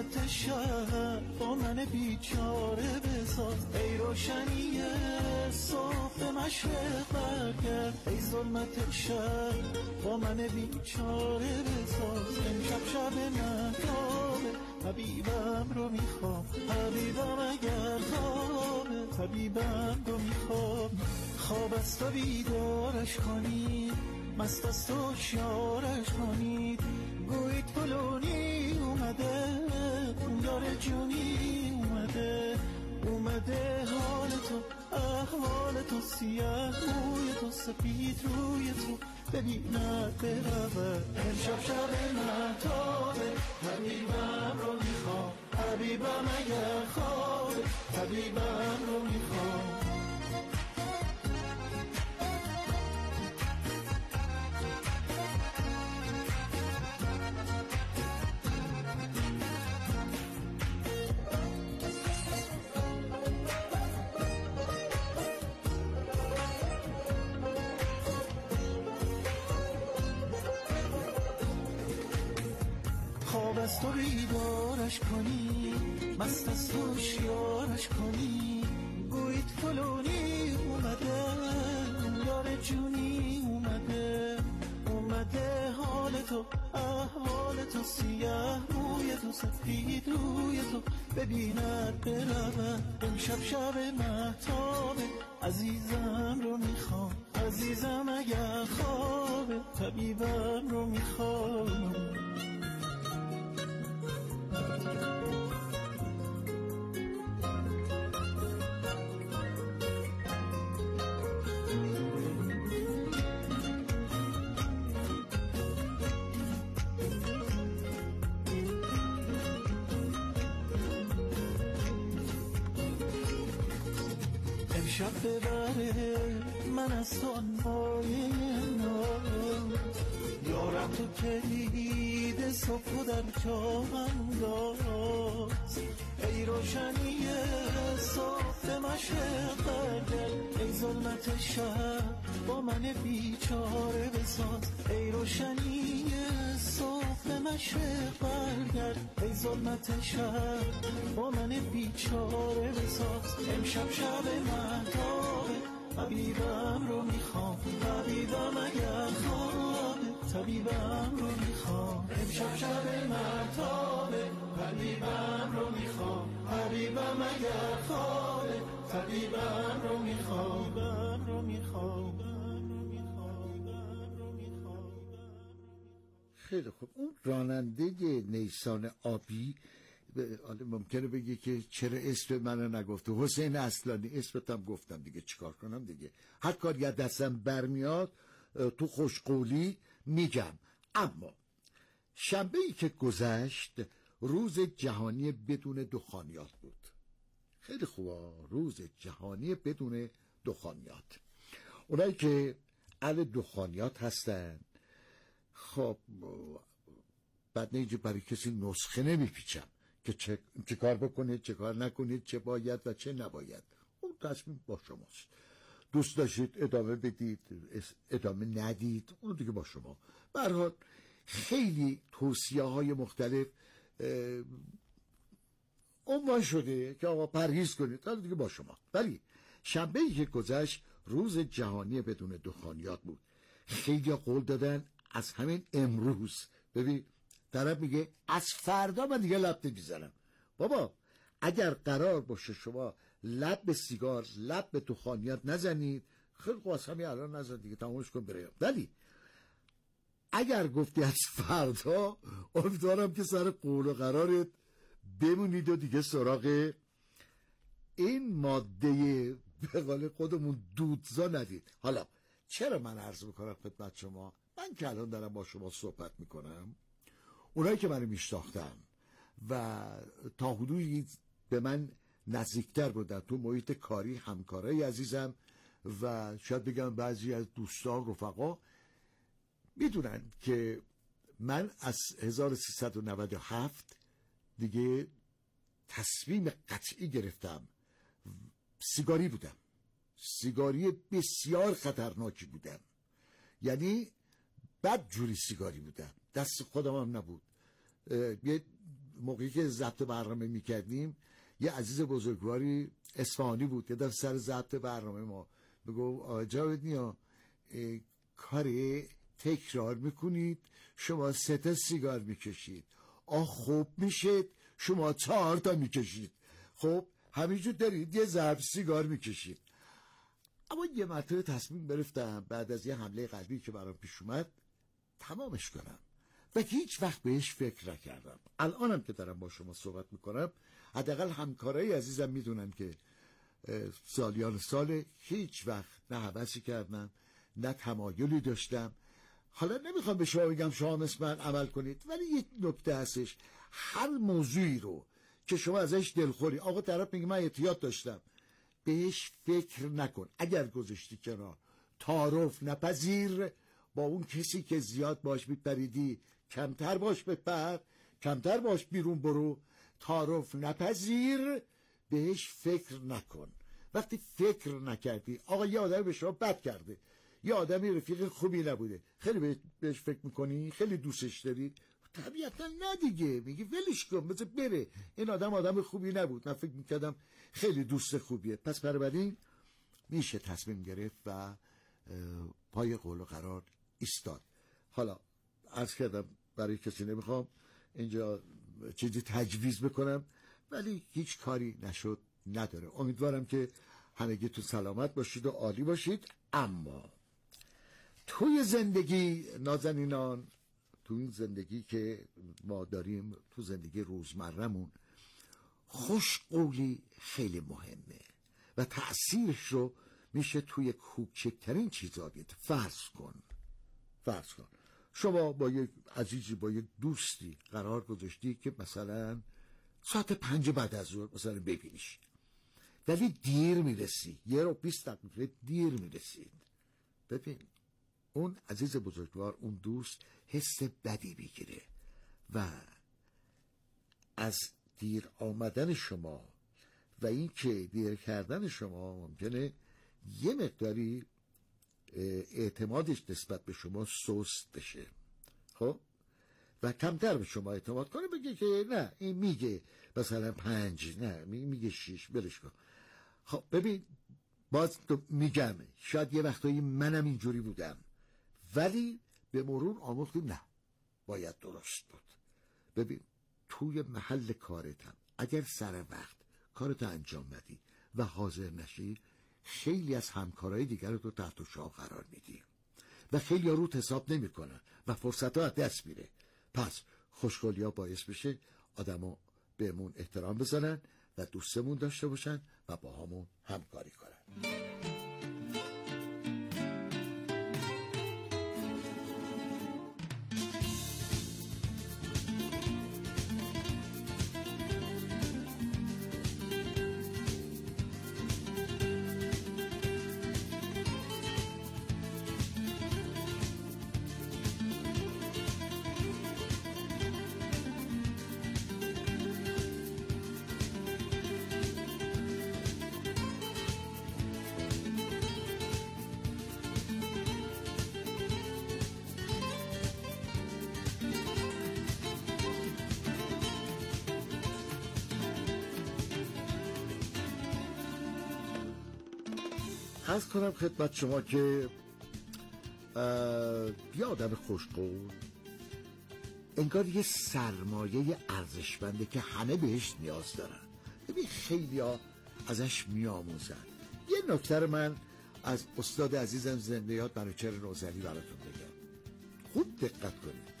ظلمت شب با من بیچاره بساز، ای روشنی صبح به مشرق برگرد، ای ظلمت شب با من بیچاره بساز. امشب شب مهتابه، طبیبم رو میخوام، طبیبم اگر خوابه، طبیبم رو میخوام. خواب است و بیدارش کنید، مست است و شیارش کنید، گویید فلونی اومده، اون یار جونی اومده، اومده حال تو احوال تو، سیاه روی تو سپید روی تو ببیند برود. امشب شب مهتابه، طبیبم رو میخوام، طبیبم اگر خوابه، طبیبم رو میخوام. خواب است و بیدارش کنی، مست است و شیارش کنی، گویید فلونی اومده، یار جونی اومده، اومده حال تو احوال تو، سیاه روی تو سفید روی تو ببیند برود. امشب شب مهتابه، عزیزم رو میخوام، عزیزم اگر خوابه، طبیبم رو میخوام. شب ببره من از تنهای ناز، یارم تو کلید صبح و در جاهم داز، ای روشنی صبح مشرق برگرد، ای ظلمت شب با من بیچاره بساز، ای روشنی صبح مشرق برگرد، ای ظلمت شب با من بیچاره بساز. امشب شب مهتابه، طبیبم رو میخوام، طبیبم اگر خوابه، طبیبم رو میخوام. امشب شب مهتابه، طبیبم رو میخوام، طبیبم اگر خوابه، طبیبم رو میخوام، طبیبم رو میخوام. خیلی خوب. اون راننده نیسان آبی ممکنه بگه که چرا اسم منو نگفته، حسین اصلانی اسمتم گفتم دیگه، چیکار کنم دیگه، هر کار یه دستم برمیاد تو خوشقولی میگم. اما شنبه ای که گذشت روز جهانی بدون دخانیات بود. خیلی خوبه، روز جهانی بدون دخانیات. اونایی که اهل دخانیات هستن خب بعد نیجه برای کسی نسخه نمیپیچم که چه کار بکنید چه کار نکنید، چه باید و چه نباید. اون تصمیم با شماست. دوست داشتید ادامه بدید، ادامه ندید، اون دیگه با شما. به هر حال خیلی توصیه های مختلف عنوان شده که آقا پرهیز کنید، اون دیگه با شما. ولی شنبه ای که گذشت روز جهانی بدون دخانیات بود. خیلی قول دادن از همین امروز، ببین طرف میگه از فردا من دیگه لب نمیزنم. بابا اگر قرار باشه شما لب به سیگار، لب به دخانیات نزنید، خیلی خوب از همین الان نزن دیگه، تمامش کن بره. ولی اگر گفتی از فردا، امیدوارم که سر قول و قرارت بمونید و دیگه سراغ این ماده به قول خودمون دودزا ندید. حالا چرا من عرض میکنم خدمت شما، من که الان دارم با شما صحبت میکنم، اونایی که منو میشناختن و تا حدودی به من نزدیکتر بودن تو محیط کاری، همکارای عزیزم و شاید بگم بعضی از دوستان رفقا میدونن که من از 1397 دیگه تصمیم قطعی گرفتم. سیگاری بودم، سیگاری بسیار خطرناکی بودم، یعنی بد جوری سیگاری بودم، دست خودم هم نبود، یه موقعی که ضبط برنامه میکردیم یه عزیز بزرگواری اصفهانی بود که در سر ضبط برنامه ما بگو آقا جاوید نیا کاری تکرار میکنید، شما 3 تا سیگار میکشید، خوب میشید شما 4 تا میکشید، خب همینجور دارید یه ضرب سیگار میکشید. اما یه مرتبه تصمیم گرفتم بعد از یه حمله قلبی که برام پیش اومد تمامش کنم و هیچ وقت بهش فکر نکردم. الانم که دارم با شما صحبت میکنم حداقل همکارای عزیزم میدونن که سالیان سال هیچ وقت نه هوسی کردم نه تمایلی داشتم. حالا نمیخوام به شما بگم شما مثل من عمل کنید، ولی یک نکته هستش، هر موضوعی رو که شما ازش دلخوری، آقا طرف میگه من اعتیاد داشتم، بهش فکر نکن. اگر گذاشتی کنار، تعارف نپذیر با اون کسی که زیاد باش میپریدی، کمتر باش بپر، کمتر باش بیرون برو، تعارف نپذیر، بهش فکر نکن. وقتی فکر نکردی آقا یه آدمی به شما بد کرده، یه آدمی رفیق خوبی نبوده، خیلی بهش فکر میکنی، خیلی دوستش داری، طبیعتا نه دیگه، میگی ولش کن بذار بره، این آدم خوبی نبود، من فکر میکردم خیلی دوست خوبیه. پس بنابراین میشه تصمیم گرفت و پای قول و قرار ایستاد. حالا عرض کردم برای کسی نمیخوام اینجا چیزی تجویز بکنم، ولی هیچ کاری نشد نداره. امیدوارم که همگی تو سلامت باشید و عالی باشید. اما توی زندگی نازنینان، تو این زندگی که ما داریم، تو زندگی روزمرمون، خوشقولی خیلی مهمه و تأثیرش رو میشه توی کوچکترین چیزا دید. فرض کن شما با یک عزیزی، با یک دوستی قرار گذاشتی که مثلا ساعت 5 بعد از ظهر مثلا ببینیش، ولی دیر میرسی، 1 رو 20 دقیقه دیر میرسید. ببین اون عزیز بزرگوار، اون دوست حس بدی بگیره و از دیر آمدن شما و این که دیر کردن شما ممکنه یه مقداری اعتمادش نسبت به شما سست بشه، خب، و کمتر به شما اعتماد کنه، بگه که نه این میگه مثلا 5، نه میگه 6، برش کن. خب ببین باز میگم شاید یه وقتایی منم اینجوری بودم، ولی به مرور آموختیم نه باید درست بود. ببین توی محل کارتم اگر سر وقت کارتو انجام ندی و حاضر نشی، خیلی از همکارای دیگر رو تحت شعار قرار میدی و خیلی ها روت حساب نمی کنن و فرصت ها از دست میره. پس خوشگلی ها باعث بشه آدم ها بهمون احترام بزنن و دوستمون داشته باشن و با همون همکاری کنن. عرض کنم خدمت شما که یه آدم خوشقول انگار یه سرمایه ارزشمنده که همه بهش نیاز دارن. ببین خیلی ها ازش میآموزن. یه نکته رو من از استاد عزیزم زنده یاد منوچهر نوذری براتون بگم، خوب دقت کنید.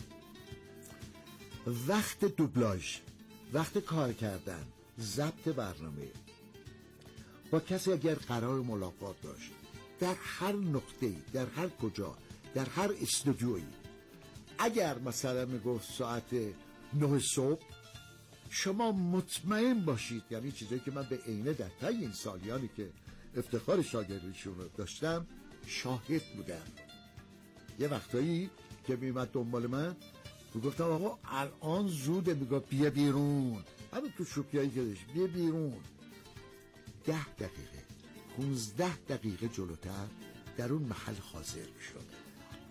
وقت دوبلاژ، وقت کار کردن، ضبط برنامه با کسی اگر قرار ملاقات داشت، در هر نقطه‌ای، در هر کجا، در هر استودیویی، اگر مثلا میگفت ساعت 9 صبح، شما مطمئن باشید، یعنی چیزایی که من به عینه در طی این سالیانی که افتخار شاگردیشون رو داشتم شاهد بودم. یه وقتایی که میمد دنبال من میگفتم آقا الان زوده، میگفت بیا بیرون، همین تو شوخیایی که داشت، بیا بیرون. 10 دقیقه 15 دقیقه جلوتر در اون محل حاضر میشد.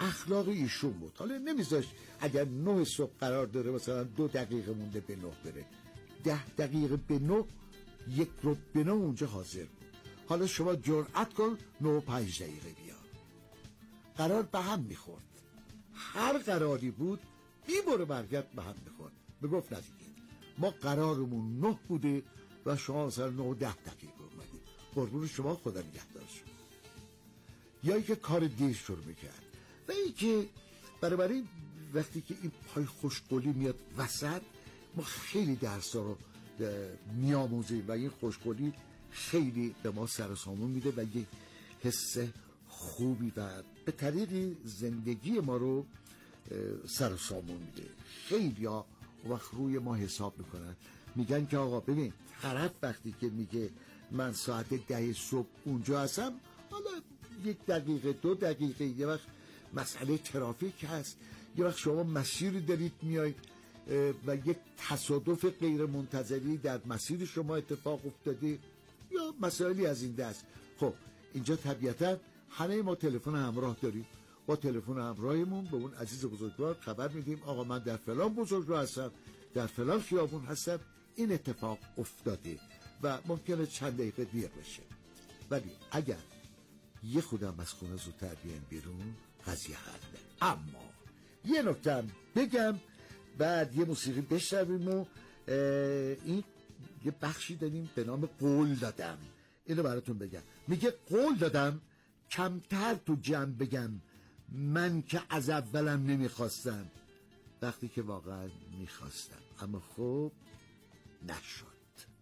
اخلاق ایشون بود. حالا نمیذاشت اگر 9 صبح قرار داره مثلا 2 دقیقه مونده به 9 بره، 10 دقیقه به 9 1 رو به 9 اونجا حاضر بود. حالا شما جرأت کن 9 و 5 دقیقه بیا. قرار به هم میخورد، هر قراری بود بیبره برگرد به هم میخورد. بگفت ندیگه ما قرارمون 9 بوده و شما مثلا 9 و 10 دقیقه اومدید، قربون شما خدا نگهدار شد. یا اینکه کار دیر شروع میکرد و اینکه برای وقتی که این پای خوشقولی میاد وسط، ما خیلی درسا رو میاموزیم و این خوشقولی خیلی به ما سر و سامون میده و یک حس خوبی و به طریق زندگی ما رو سر و سامون میده. خیلی ها وقت روی ما حساب میکنن، میگن که آقا ببین طرف وقتی که میگه من ساعت 10 صبح اونجا هستم، حالا 1 دقیقه 2 دقیقه، یه وقت مسئله ترافیک هست، یه وقت شما مسیری دارید میایید و یک تصادف غیر منتظری در مسیر شما اتفاق افتاده یا مسائلی از این دست. خب اینجا طبیعتا همه ما تلفن همراه داریم، با تلفن همراهمون به اون عزیز بزرگوار خبر میدیم آقا من در فلان بزرگراه هستم، در فلان خیابون هستم، این اتفاق افتاده و ممکنه چند دقیقه دیر بشه. ولی اگر یه خودم از خونه زودتر بیان بیرون قضیه حله. اما یه نکته بگم بعد یه موسیقی بشنویم و این یه بخشی داریم به نام قول دادم، اینو براتون بگم. میگه قول دادم کمتر تو جمع بگم، من که از اولم نمیخواستم، وقتی که واقعا میخواستم اما خب نشد.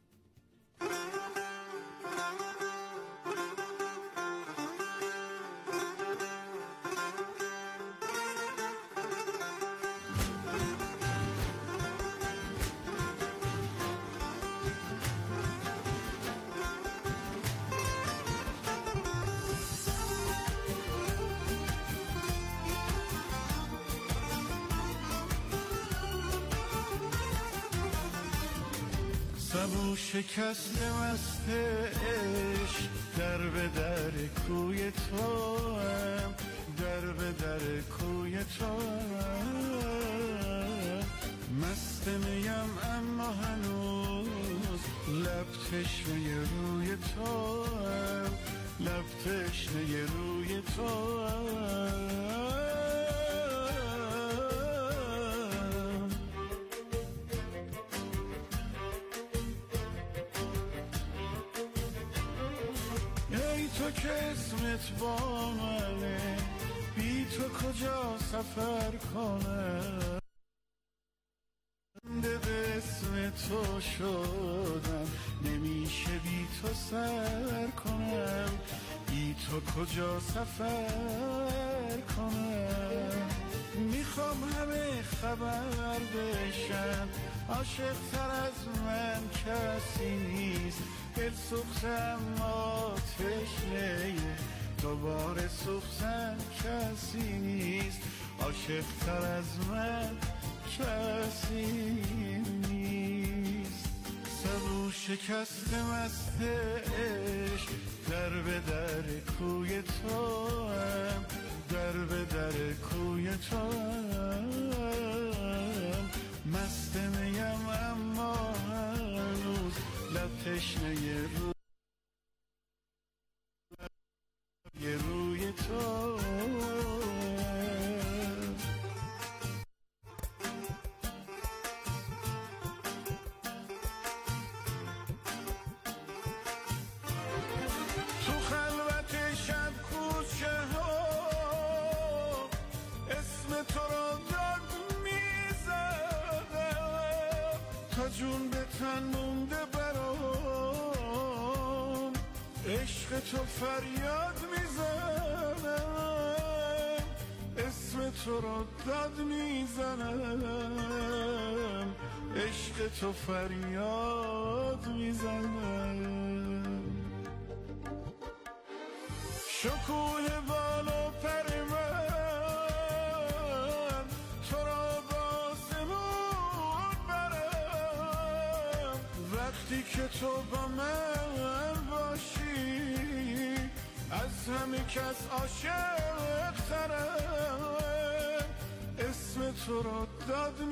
سبو شکست مست عشق در به در کوی تو هم، در به در کوی تو هم. مست میم اما هنوز لب تشنه روی تو هم، لب تشنه روی تو هم. تو که اسمت با منه، بی تو کجا سفر کنم، به اسم تو شدم نمیشه بی تو سر کنم، بی تو کجا سفر کنم. میخوام همه خبر بشن عاشق تر از من کسی نیست، دل سوختم آتشنه دوباره سوختم کسی نیست، عاشق تر از من کسی نیست. سبو شکست مست عشق در به در کوی تو هم، در به در کوی تو هم. مست میم اما هنوز لب تشنه روی تو. تو خلوت شب کوچه ها اسم تو را داد میزنم، تا جون به تن مونده برام عشق تو فریاد میزنم، اسم تو را داد میزنم، عشق تو فریاد میزنم. شکوه بالا پر من تو را با زمون برم، وقتی که تو با من باشی از همه کس عاشق ترم. تو رو داد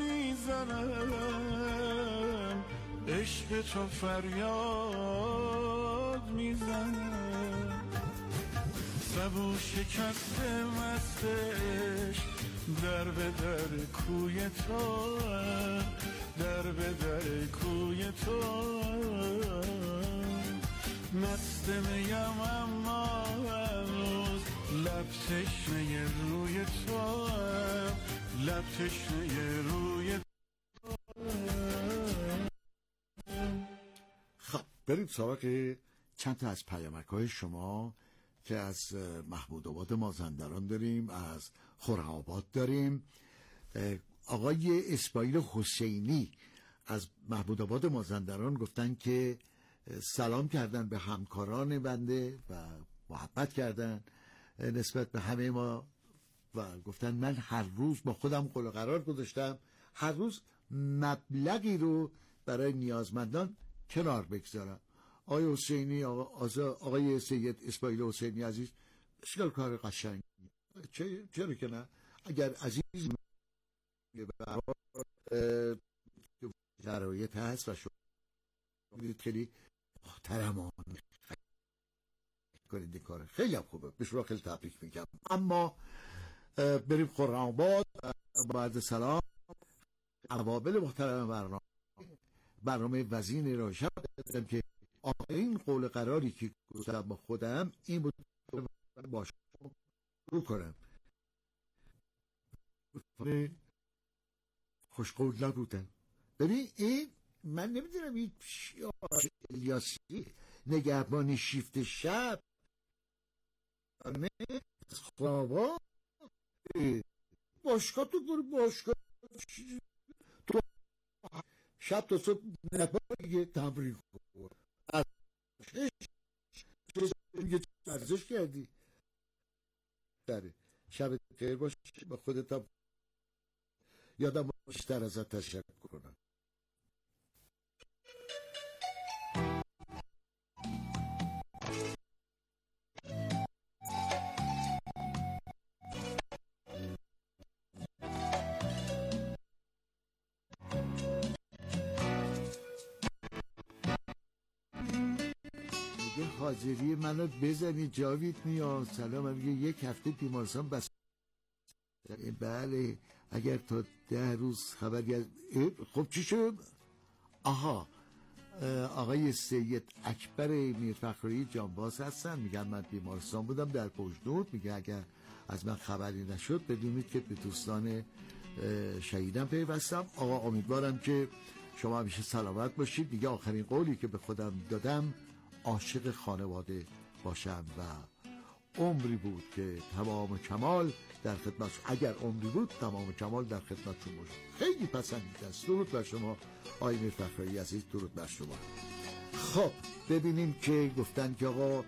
میزنم، عشق تو فریاد میزنم. سبو شکسته مستش در به در کوی تو، در به در کوی تو. مست میم اما هنوز لب تشنه روی تو، لب تشنه روی تو. خب بریم سراغ چند تا از پیامک‌های شما که از محمود آباد مازندران داریم، از خرم‌آباد داریم. آقای اسماعیل حسینی از محمود آباد مازندران گفتن که سلام کردن به همکاران بنده و محبت کردن نسبت به همه ما و گفتن من هر روز با خودم قول و قرار گذاشتم هر روز مبلغی رو برای نیازمندان کنار بگذارم. آقای حسینی، آقای سید اسماعیل حسینی عزیز، بسیار کار قشنگ، چرا که نه؟ اگر عزیز شرایط هست و شما خیلی محترمانه کنید کار خیلی هم خوبه، به شما خیلی تبریک میگم. اما بریم خرم‌آباد. بعد سلام عوامل محترم برنامه وزین را شب دادم که آخرین قول قراری که گذاشتم با خودم این بود باشه رو کنم. خوشقول نبودن. ببین این من نمیدونم این الیاسی نگهبانی شیفت شب خوابا باشگاه تو برو باشگاه تو شب تا صبح نگهبانی تمرین کن از میگه ورزش کردی داره. شب خیر باش، با خودت هم یادم بیشتر ازت تشکر کنم. حاضری منو بزنی جاوید میاد سلام. میگه یک هفته بیمارستان بس. بله اگر تا 10 روز خبری از خب چی شد؟ آها آقای سید اکبر میرفخری جانباز هستن، میگن من بیمارستان بودم در پشتنود، میگه اگر از من خبری نشد بدونید که به دوستان شهیدم پیوستم. آقا امیدوارم که شما همیشه سلامت باشید. دیگه آخرین قولی که به خودم دادم عاشق خانواده باشم و عمری بود که تمام کمال در خدمت، اگر عمری بود تمام کمال در خدمتشون باشم. خیلی پسندیده است. درود بر شما آقای میرفخری عزیز، درود بر شما. خب ببینیم که گفتن که آقا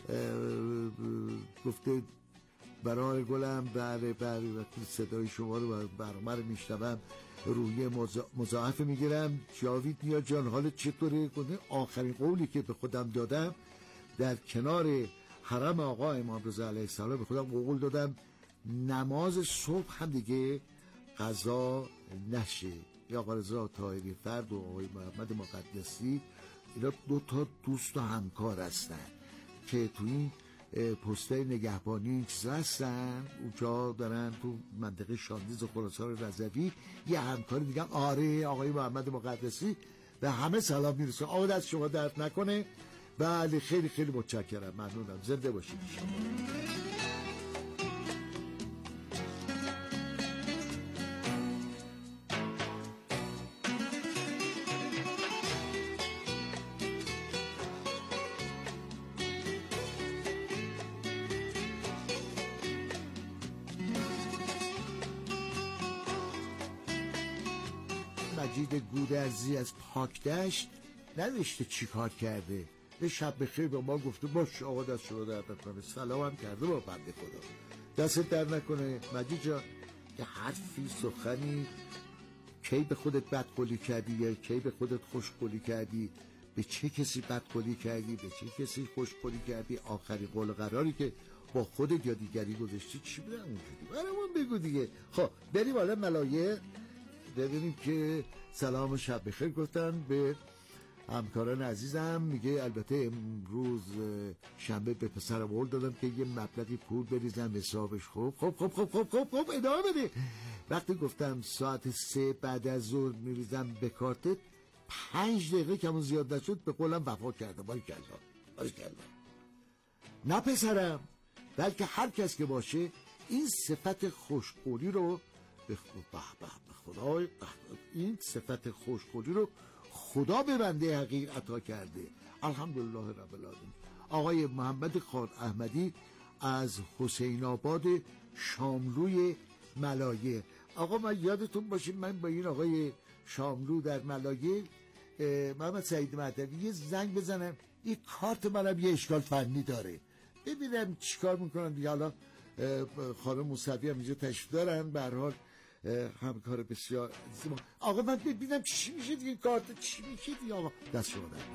گفته برای گلم بله وقتی صدای شما رو برنامه رو میشنوم روی مضاعف میگیرم. جاوید میاد جان حالت چطوره؟ گفته آخرین قولی که به خودم دادم در کنار حرم آقا امام رضا علیه السلام به خودم قول دادم نماز صبح هم دیگه قضا نشه. یا آقا رضا طاهری فرد و آقای محمد مقدسی اینا 2 تا دوست و همکار هستن که تو این پستای نگهبانی این چیز هستن، اونجا دارن تو منطقه شاندیز و خراسان رضوی یه همکاری دیگه. آره آقای محمد مقدسی به همه سلام میرسه. آقا دست شما درد نکنه. بله خیلی خیلی متشکرم، ممنونم، زنده باشید شما. مجید گودرزی از پاکدشت نوشته چی کار کرده، به شب بخیر به ما گفته باش آقا دست شما در نکنه، سلام هم کرده با بنده خدا، دست در نکنه. مجید جان یه حرفی سخنی کی به خودت بدقولی کردی یا کی به خودت خوشقولی کردی؟ به چه کسی بدقولی کردی؟ به چه کسی خوشقولی کردی؟ آخرین قول قراری که با خودت یا دیگری گذاشتی چی بودن اونجوری برامون بگو دیگه. خب بریم حالا ملایه ببینیم که سلام و شب بخیر گفتن به همکاران عزیزم. میگه البته امروز شنبه به پسرم قول دادم که یه مبلغی پول بریزم حسابش. خب ادامه بده. وقتی گفتم ساعت 3 بعد از ظهر میریزم به کارتت 5 دقیقه کمون زیاد نشد به قولم وفا کرده. باریکلا نه پسرم، بلکه هر کس که باشه این صفت خوشقولی رو به خدا این صفت خوشقولی رو خدا به بنده حقیر عطا کرده. الحمدلله رب العالمین. آقای محمد خان احمدی از حسین آباد شاملوی ملایه. آقا من یادتون باشه من با این آقای شاملو در ملایه محمد سعید مهدوی یه زنگ بزنم. این کارت منم یه اشکال فنی داره ببینم چیکار میکنم دیگه. حالا خانم موسوی هم اینجا تشریف دارن به هر حال همکار بسیار زیبا. آقا من ببینم چی میشه دیگه کارت چی میشه دیگه. آقا دست شما در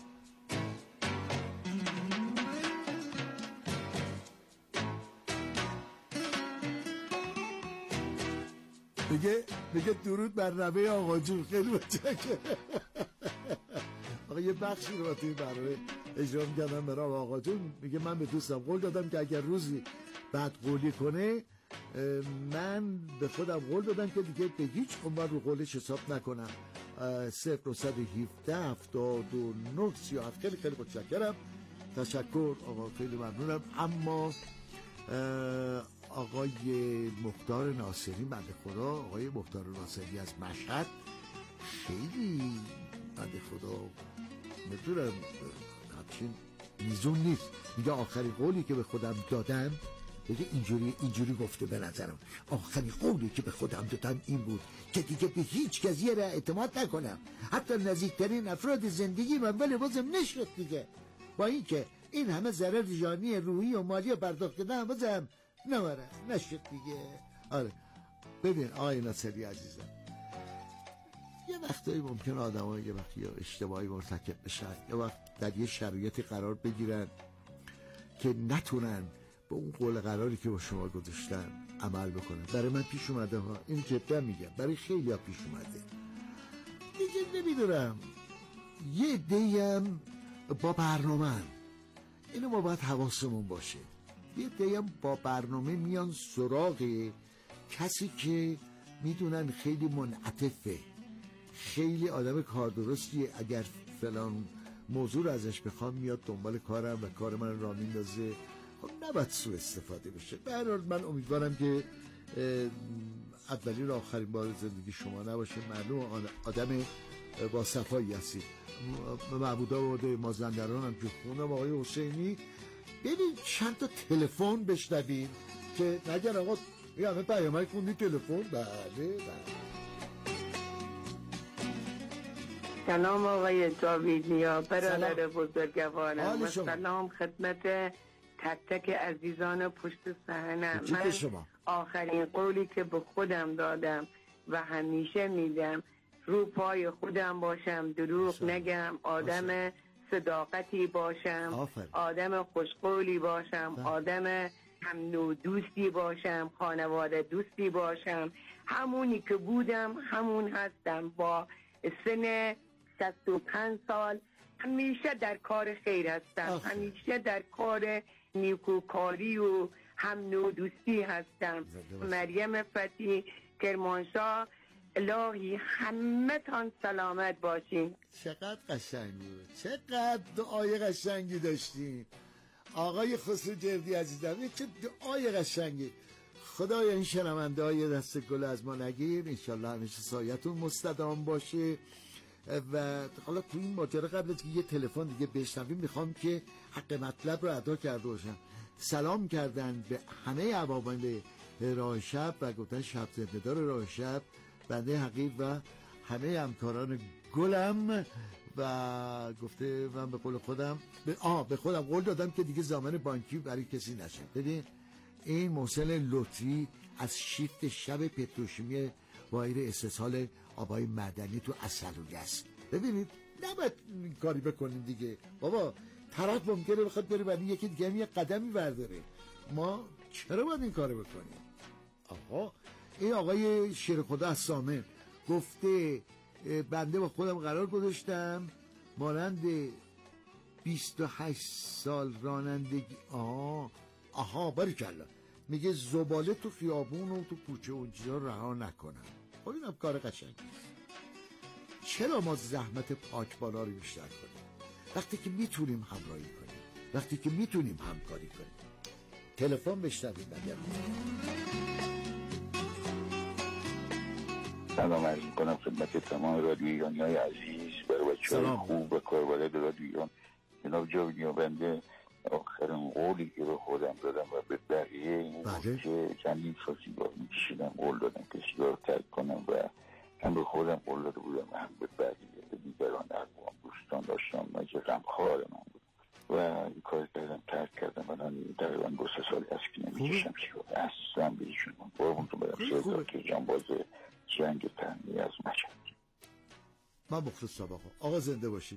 میگه درود بر نوه آقا جون. خیلی متشکرم. آقا یه بخشی رو توی برنامه اجرا می‌کردم برای آقا جون. میگه من به دوستم قول دادم که اگر روزی بعد قولی کنه من به خودم قول دادم که دیگه به هیچ عنوان رو قولش حساب نکنم. 0917 79 37. خیلی خیلی متشکرم. تشکر آقا خیلی ممنونم. اما آقای مختار ناصری بنده خدا، آقای مختار ناصری از مشهد خیلی بنده خدا میدونم همچین میزون نیست. میگه آخرین قولی که به خودم دادم دیگه اینجوری گفته به نظرم آخرین قولی که به خودم دادم این بود که دیگه به هیچ کسی را اعتماد نکنم، حتی نزدیکترین افراد زندگی من، ولی بازم نشد دیگه. با این که این همه ضرر جانی روحی و مالی پرداخت کردم بازم نشد دیگه. آره ببین آقای ناصری عزیزم، یه وقتایی ممکن آدم‌ها یه وقتی اشتباهی مرتکب بشن، یه وقت در یه شرایطی قرار بگیرن که نتونن به اون قول قراری که با شما گذاشتن عمل بکنن. برای من پیش اومده ها، این جدا میگم، برای خیلی ها پیش اومده دیگه. نمیدونم یه عده‌ام با برنامه، اینو ما باید حواسمون باشه. یه عده‌ام با برنامه میان سراغ کسی که میدونن خیلی منعطفه، خیلی آدم کار درستیه، اگر فلان موضوع رو ازش بخوام میاد دنبال کارم و کار من را میندازه. خب نباید سوء استفاده بشه. به هر حال من امیدوارم که اولین و آخرین بار زندگی شما نباشه. معلوم آدم با صفایی هستید. معبودا و مازندران هم که خونم آقای حسینی. ببین چند تا تلفن بشنویم که نگر آقا یه همه پیامک خوندی تلفن. بله. سلام آقای جاویدنیا، برادر بزرگوارم. سلام خدمت تک تک عزیزان پشت صحنه. من آخرین قولی که به خودم دادم و همیشه میدم رو پای خودم باشم، دروغ نگم، آدم صداقتی باشم، آدم خوشقولی باشم، آدم هم نوع دوستی باشم، خانواده دوستی باشم. همونی که بودم همون هستم. با سن 65 سال همیشه در کار خیر هستم. همیشه در کار نیکوکاری و هم نوع دوستی هستم. مریم فتی، کرمانشاه. الهی همه تان سلامت باشین. چقدر قشنگ بود، چقدر دعای قشنگی داشتیم. آقای خسرو جردی عزیزم چه دعای قشنگی. خدای این شنونده های دست گل از ما نگیر، انشالله همیشه سایتون مستدام باشه. و حالا تو این ماجرا قبل از که یه تلفن دیگه بشنویم میخوام که حق مطلب رو ادا کرده باشم. سلام کردن به همه عوامل راه شب و گفتن شب زنده‌دار راه شب، بنده حقیر و همه همکاران گلم. و گفته من به قول خودم به خودم قول دادم که دیگه زمان بانکی برای کسی نشه. ببین این محسن لطفی از شیفت شب پتروشیمی وایر استثمال آبای معدنی تو عسلویه است. ببینید نباید کاری بکنیم دیگه بابا. طرف ممکنه بخواد بره برای یکی دیگه یه قدمی برداره. ما چرا باید این کارو بکنیم؟ آقا این آقای شیر خدا از سامن گفته بنده با خودم قرار گذاشتم مانند 28 سال رانندگی. آها باریکلا. میگه زباله تو خیابون و تو کوچه و چیزا رها نکنم. خب اینم کار قشنگی. چرا ما زحمت پاکبالا رو بیشتر کنیم وقتی که میتونیم همراهی کنیم، وقتی که میتونیم همکاری کنیم؟ تلفن بشنویم. سلام عرض میکنم خدمت تمام رادیویی‌های عزیز، برای بچه‌های خوب و کاربلد رادیوییان. جناب جاویدیان، بنده آخرین قولی که به خودم دادم و به بقیه این بود که چندین سال سیگار میکشیدم، قول دادم که سیگار ترک کنم و هم به خودم قول داده بودم و هم به بقیه، به دیگران، اقوام، دوستان داشتم که غمخوار من بود و این کار کردم، ترک کردم. الان تقریبا 2-3 سالی هست که نمیکشم سیگار اصلا. به ایشون قربونتون برم سیگار که جانباز جنگ تنمی از مشهد. من مخلصم آقا زنده باشید.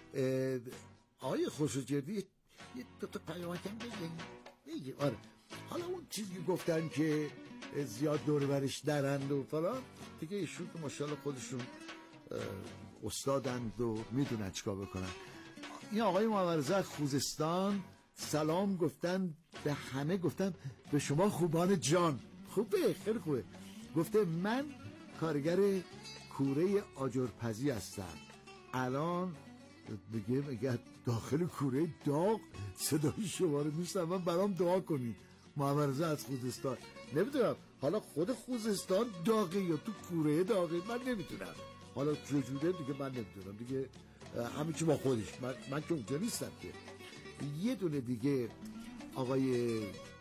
آقای خوشوجردی یه دوتا پیامکم بگیم. آره حالا اون چیزی گفتن که زیاد دور برش درند و فلان دیگه، ایشون که ماشاءالله خودشون استادند و میدونن چیکار بکنن. این آقای محمد خوزستان سلام گفتن به همه، گفتن به شما خوبان جان. خوبه، خیلی خوبه. گفته من کارگر کوره آجرپزی هستم، الان میگه داخل کوره داغ صدای شما رو میشنم، من برام دعا کنید. محمد از خوزستان. نمیدونم حالا خود خوزستان داغه یا تو کوره داغه، من نمیدونم حالا چجوره دیگه، من نمیدونم دیگه، همین که با خودش. من که اونجا نیستم که. یه دونه دیگه آقای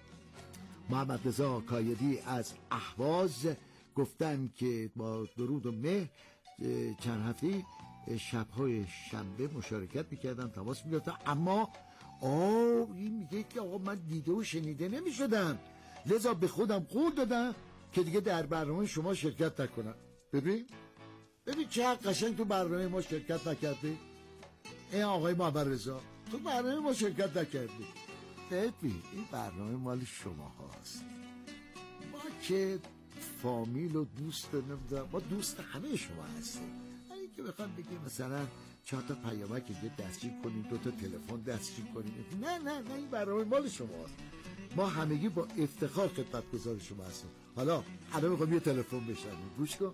محمد رضا کایدی از اهواز گفتن که با درود و مهر چند هفته شب‌های شنبه مشارکت میکردن، تماس میگرفتن، اما این میگه که آقا من دیده و شنیده نمیشدم، لذا به خودم قول دادم که دیگه در برنامه شما شرکت نکنم. ببین چه قشنگ تو برنامه ما شرکت نکردی. این آقای محمد رضا تو برنامه ما شرکت نکردی. ببین این برنامه مال شما هاست، ما که فامیل و دوست نمیدونم، ما دوست همه شما هستیم. این که بخوام بگیم مثلا 4 تا پیامک یه دستگیر کنیم، 2 تا تلفن دستگیر کنیم، نه این برنامه مال شماست. ما همگی با افتخار خدمتگزار شما هستیم. حالا میخوام یه تلفن بشنویم، گوش کن.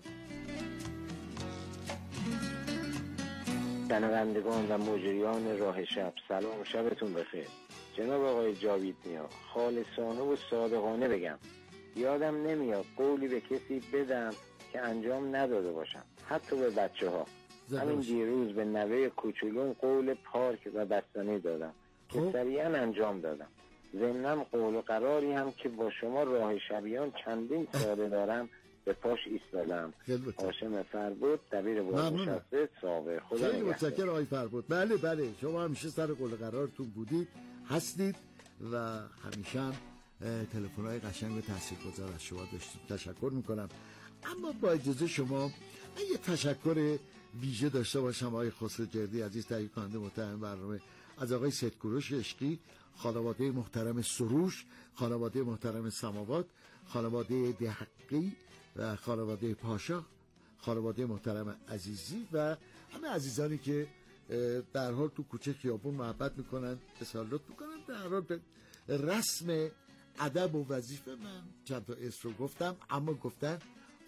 شنوندگان و مجریان راه شب، سلام، شبتون بخیر. جناب آقای جاوید نیا، خالصانه و صادقانه بگم یادم نمیاد قولی به کسی بدم که انجام نداده باشم، حتی به بچه ها. همین دیروز به نوه کوچولون قول پارک و بستنی دادم که سریعا انجام دادم. ضمناً قول و قراری هم که با شما راه شبیان چندین ساله دارم به پاش ایستادم. هاشم فربود، دبیر بازنشسته سابق. خدا خیلی متشکرم آقای فربود. بله شما همیشه سر قول قرارتون بودید، هستید و همیشه هم تلفن‌های قشنگ و تاثیرگذار از شما داشتید. تشکر میکنم. اما با اجازه شما یه تشکر ویژه داشته باشم آقای خسروجردی عزیز، تهیه کننده محترم برنامه، از آقای سیدکوروش عشقی، خانواده محترم سروش، خانواده محترم سماوات، خانواده دهقی و خانواده پاشا، خانواده محترم عزیزی و همه عزیزانی که در حال تو کوچه خیابون محبت میکنن، تسلط میکنن. در حال به رسم ادب و وظیفه من چند تا اسم رو گفتم، اما گفتن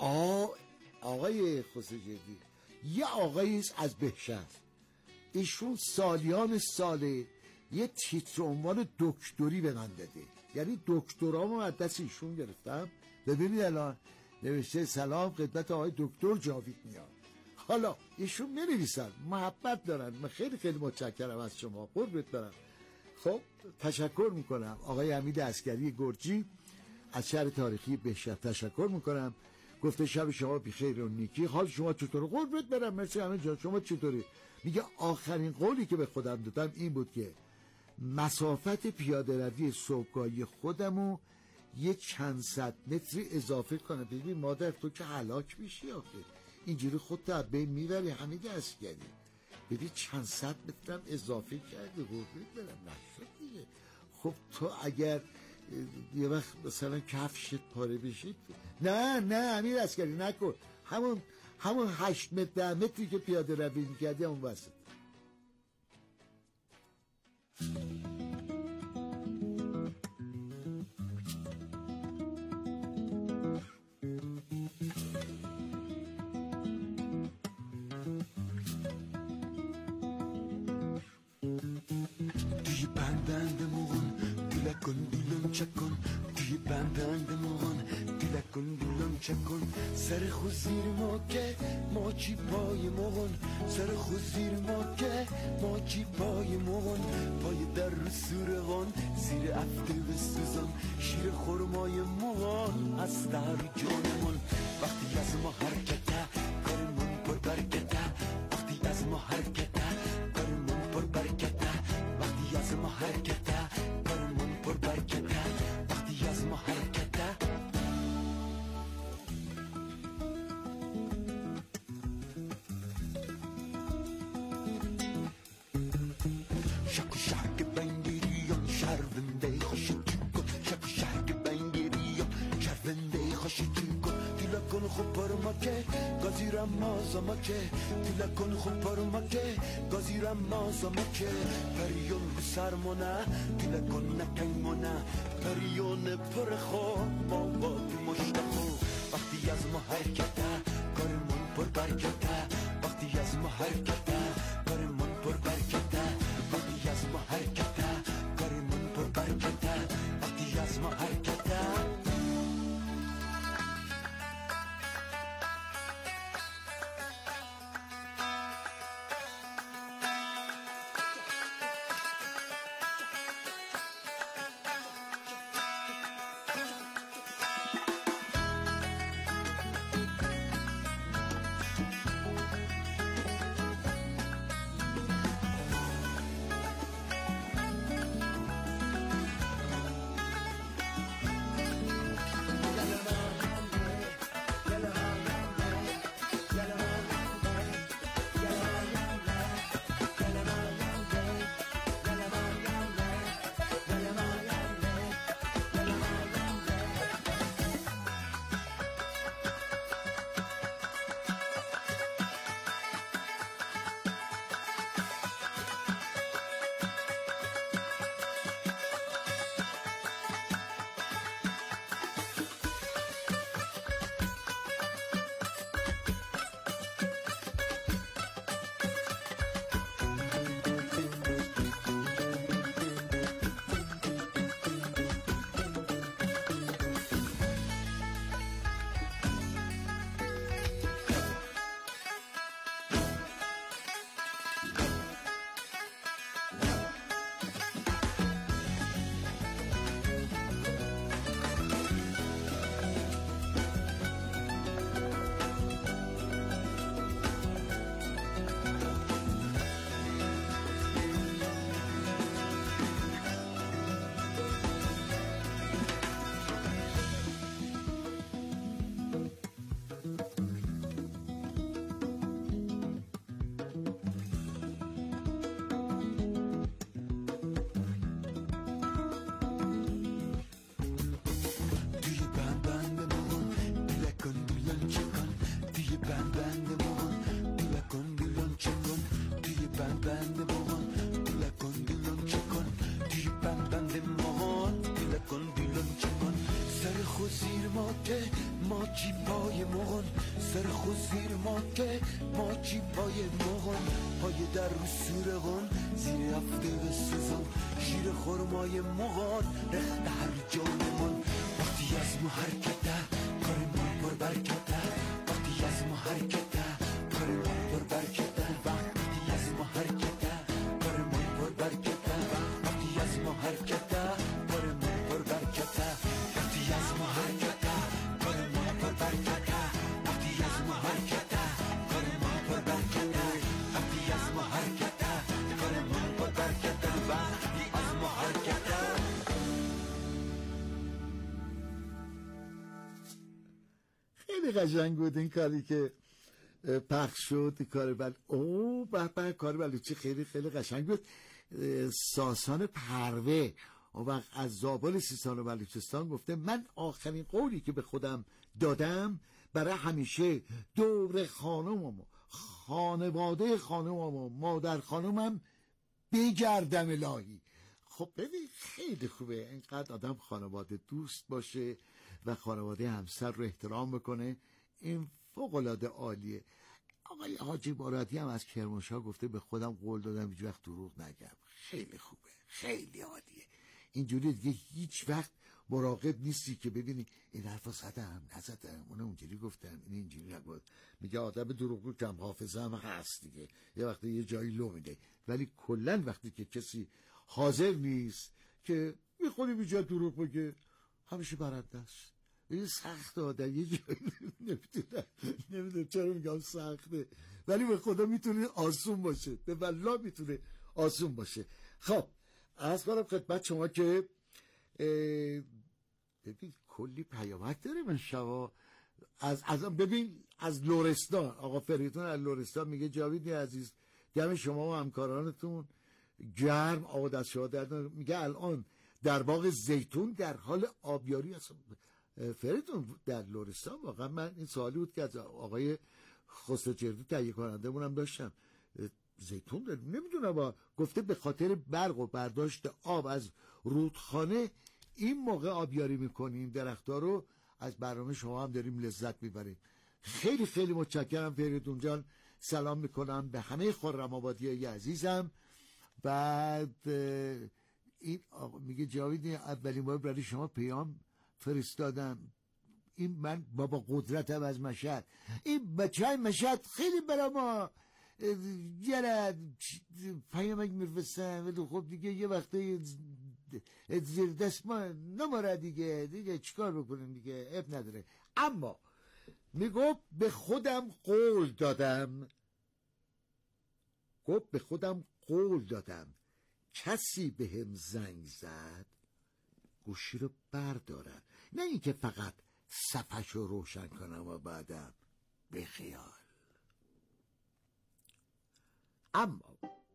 آقای خسروجردی یه آقایی از بهشت، ایشون سالیان ساله یه تیتر عنوان دکتری به من داده، یعنی دکترامو از دست ایشون گرفتم. ببینید الان نوشته سلام خدمت آقای دکتر جاوید نیا. حالا ایشون می‌نویسن، محبت دارن. من خیلی متشکرم از شما، قربت برم. خب تشکر میکنم آقای حمید عسکری گرجی از شهر تاریخی بهشت، تشکر میکنم. گفته شب شما بخیر و نیکی، حال شما چطوره؟ قربت برم، مرسی همه جا. شما چطوری؟ میگه آخرین قولی که به خودم دادم این بود که مسافت پیاده روی صبحگاهی خودمو یه چند صد متری اضافه کنم. ببین مادر تو که هلاک میشی آخه، اینجوری خودت از بین میبری. حمید عسکری ببین چند صد مترم اضافه کردی، قربت برم، نشد دیگه. خب تو اگر یه وقت مثلا کفشت پاره بشید. نه امیر عسکری نکن، همون 8 متر 10 متری که پیاده روی میکردی همون وسط. سر خود زیر ما که ما چی پای مغن، سر خود زیر ما که ما چی پای مغن، پای در رو سورغان زیر افته به سوزان، شیر خورمای مغان از در جانمون. وقتی از ما حرکته کارمون پر برکته، وقتی از ما حرکته کارمون پر برکته، وقتی از ما حرکته کارمون پر برکته، وقتی از ما حرکته. تلکن خوب پرمکه گازیرم مازمکه پریون رو سرمونه تلکن نکنمونه پریون پر خوب بابا تو مشتخو. وقتی از ما حرکته کارمون پر برکته، وقتی از ما حرکته کارمون پر برکته، وقتی از ما حرکته کارمون پر برکته، وقتی از ما حرکته. سر خود زیر ما که ما چی پای مغن، پای در رو سورغان زیر هفته به سوزان، شیر خورمای مغان رخت هر جانمان. وقتی از ما حرکته کارمون پر برکته، وقتی از ما حرکته کارمون پر برکته، وقتی از ما حرکته کارمون پر برکته، وقتی از ما حرکته کارمون پر برکته، وقتی از ما حرکته کارمون پر برکته، وقتی از ما حرکته کارمون پر برکته، وقتی از ما حرکته کارمون پر برکته، وقتی از ما حرکته. خیلی قشنگ بود این کاری که پخش شد. کار کار بلوچی خیلی خیلی قشنگ بود. ساسان پروه اون وقت از زابل سیستان و بلوچستان گفته من آخرین قولی که به خودم دادم برای همیشه دور خانومم، خانواده خانومم و مادر خانومم بگردم الهی. خب ببین خیلی خوبه اینقدر آدم خانواده دوست باشه و خانواده همسر رو احترام بکنه، این فوق‌العاده عالیه. آقای حاجی مرادی هم از کرمانشاه گفته به خودم قول دادم هیچ وقت دروغ نگم. خیلی خوبه، خیلی عالیه. اینجوری دیگه هیچ وقت مراقب نیستی که ببینی این حرفا زدم نزدم، اون اونجوری گفتم این اینجوری نگفت. میگه آدم دروغگو کم حافظه هم هست دیگه، یه وقتی یه جایی لو میده، ولی کلا وقتی که کسی حاضر نیست که میخوری بیجا دروغ بگه همیشه برنده است. این سخت آدم یه جایی نمیدونم چرا میگم سخته، ولی به خدا میتونه آسون باشه، به والله میتونه آسون باشه. خب عرض کنم خدمت شما که ببین کلی پیامک داریم من شما از ببین از لرستان، آقا فریدون از لرستان میگه جاوید عزیز دم شما و همکارانتون گرم، آقا دست شما درد. میگه الان در باغ زیتون در حال آبیاری هست. فریدون در لرستان واقعا من این سوالی بود که از آقای خسروجردی تهیه کننده مونم داشتم، زیتون داریم نمیدونم با گفته به خاطر برق و برداشت آب از رودخانه این موقع آبیاری میکنیم، درخت‌ها رو از برنامه شما هم داریم لذت میبریم. خیلی خیلی متشکرم فریدون جان، سلام میکنم به همه خرم‌آبادیای عزیزم. بعد این میگه جاوید اولین بار برای شما پیام فرستادم، این من بابا قدرتم از مشهد، این بچه مشهد خیلی برای ما یه پیامک میرفستن، ولی خب دیگه یه وقتی زیر دست ما نماره دیگه چیکار بکنیم دیگه، اب نداره. اما میگو به خودم قول دادم کسی به هم زنگ زد گوشی رو بردارم، نه اینکه فقط صفحش رو روشن کنم و بعدم به خیال. اما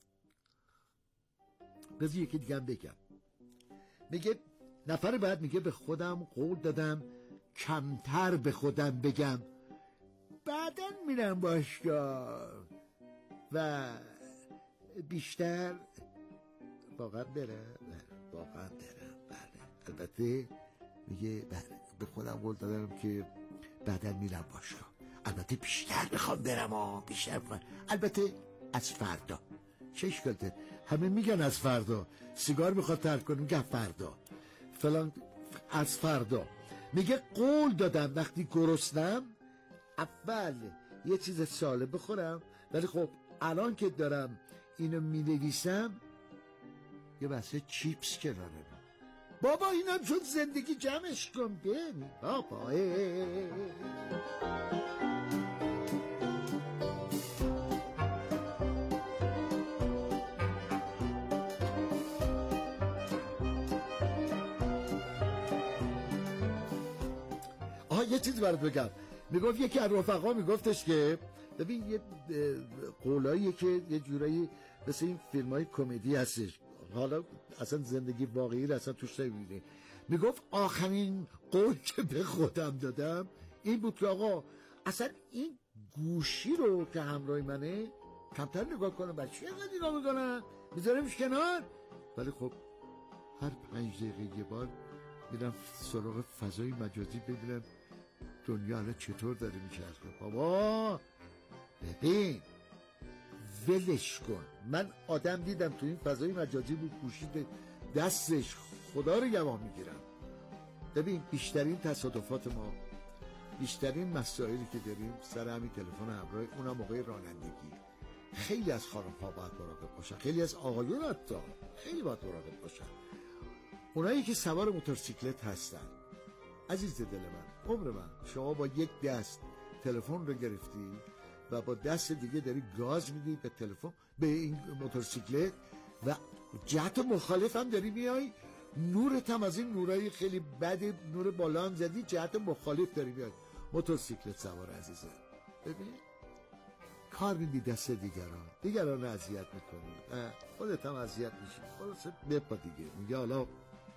بذار یکی دیگه هم بگم، میگه نفر بعد میگه به خودم قول دادم کمتر به خودم بگم، بعداً میرم باشگاه و بیشتر واقعا برم. بله البته میگه به خودم قول دادم که بعداً میرم باشگاه، البته بیشتر میخوام برم بیشتر میخوام. البته از فردا چه اشکال داره، همه میگن از فردا، سیگار میخواد ترک کنه میگه فردا فلان، از فردا. میگه قول دادم وقتی گرسنم اول یه چیز ساله بخورم، ولی خب الان که دارم اینو مینویسم یه بسته چیپس کنارم. بابا اینم شد زندگی، جمعش کن بینی بابا. یه چیزی برات بگم، میگفت یکی از رفقا میگفتش که ببین یه قولاییه که یه جورایی مثل این فیلم های کمدی هستش، حالا اصلا زندگی واقعی رو اصلا توش نمیبینی. میگفت آخرین قول که به خودم دادم این بود که آقا اصلا این گوشی رو که همراه منه کمتر نگاه کنم، بچه اینقدر نگاه میکنم میذارمش کنار، ولی خب هر 5 دقیقه یه بار میرم سراغ فضای مجازی ببینم دنیا الان چطور داره میچرخه. بابا ببین ولش کن. من آدم دیدم تو این فضای مجازی بود گوشی دستش، خدا رو گواه میگیرم. ببین بیشترین تصادفات ما، بیشترین مسائلی که داریم سر همین تلفن همراه، اونم موقع رانندگی. خیلی از خانم‌ها باید مراقب باشن، خیلی از آقایون حتی خیلی باید مراقب باشن. اونایی که سوار موتورسیکلت هستن، عزیز دل من، عمر من، شما با یک دست تلفن رو گرفتی و با دست دیگه داری گاز میدی به تلفن، به این موتورسیکلت، و جهت مخالف هم داری میای، نورت هم از این نورای خیلی بد، نور بالا هم زدی، جهت مخالف داری میای موتورسیکلت سوار. عزیزم ببین کار میدی دست دیگران رو اذیت میکنی، خودت هم اذیت میشی، خلاص بپا دیگه. میگه حالا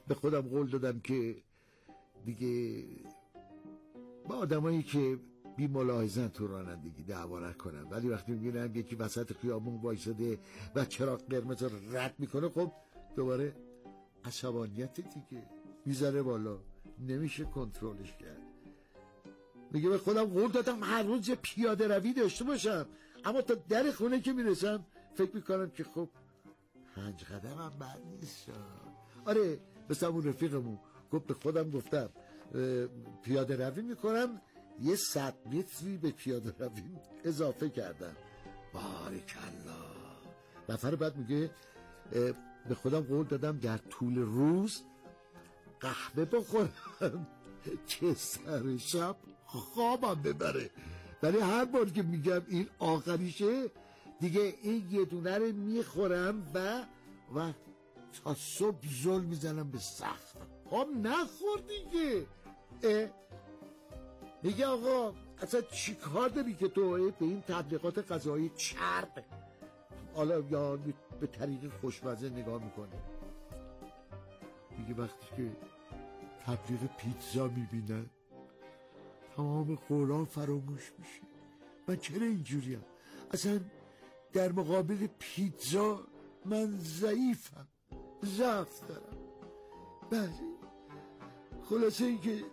به خودم قول دادم که دیگه با آدمایی که بی ملاحظه‌اند تو رانندگی دعوا نکنم، ولی وقتی میبینم یکی وسط خیابون وایساده و چراغ قرمز رو رد میکنه، خب دوباره عصبانیت دیگه میذاره بالا، نمیشه کنترلش کرد. میگه به خودم قول دادم هر روز یه پیاده روی داشته باشم، اما تا در خونه که میرسم فکر میکنم که خب 5 قدم هم بد نیست. آره مثل اون رفیقمون گفت، به خودم گفتم پیاده روی میکنم، یه 100 متری به پیاده روی اضافه کردم. باریکلا. نفر بعد میگه به خودم قول دادم در طول روز قهوه بخورم که سر شب خوابم ببره، ولی هر بار که میگم این آخریشه دیگه این یه دونه رو میخورم و تا صبح زل میزنم به سقف. خب نخور دیگه. میگه آقا اصلا چی کار داری که تو به این تبلیغات غذایی چرب حالا یا به طریق خوشمزه نگاه میکنی؟ میگه وقتی که تبلیغ پیتزا میبینن تمام قولان فراموش میشه. من چرا اینجوریم؟ اصلا در مقابل پیتزا من ضعیفم، ضعف دارم. بله خلاصه این که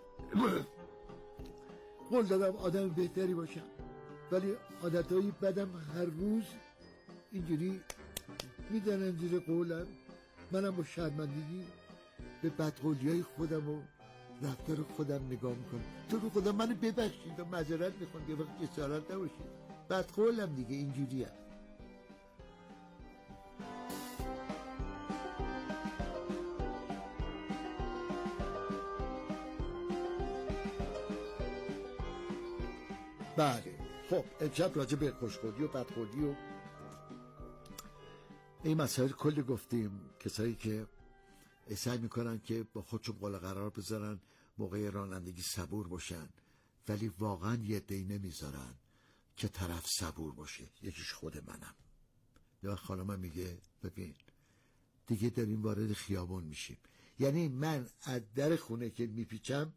قول دادم آدم بهتری باشم، ولی عادتهای بدم هر روز اینجوری میدنن زیر قولم. منم با شرمندگی به بدقولی های خودم و رفتار خودم نگاه میکنم. تو به خودم منو ببخشید و معذرت میخوام، یه وقت جسارت نباشید، بدقولم دیگه، اینجوری هم. بله خب امشب راجع به خوشخودی و بدخودی و این مسائل کلی گفتیم. کسایی که سعی میکنن که با خودشون قول قرار بذارن موقع رانندگی صبور باشن، ولی واقعا یه عده‌ای نمیذارن که طرف صبور باشه. یکیش خود منم. یا خانمم میگه ببین دیگه داریم وارد خیابون میشیم، یعنی من از در خونه که میپیچم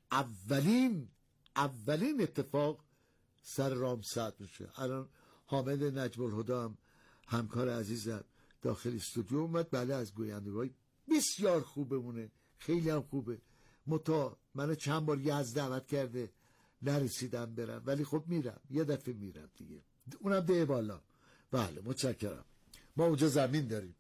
اولین اتفاق سر رام ساعت میشه. الان حامد نجم الهدی هم همکار عزیزم داخل استودیو اومد. بله از گویندگای بسیار خوبمونه، خیلی هم خوبه. منو چند بار یزد دعوت کرده نرسیدم برم، ولی خب میرم، یه دفعه میرم دیگه، اونم ده بالا. بله متشکرم. ما اونجا زمین داریم.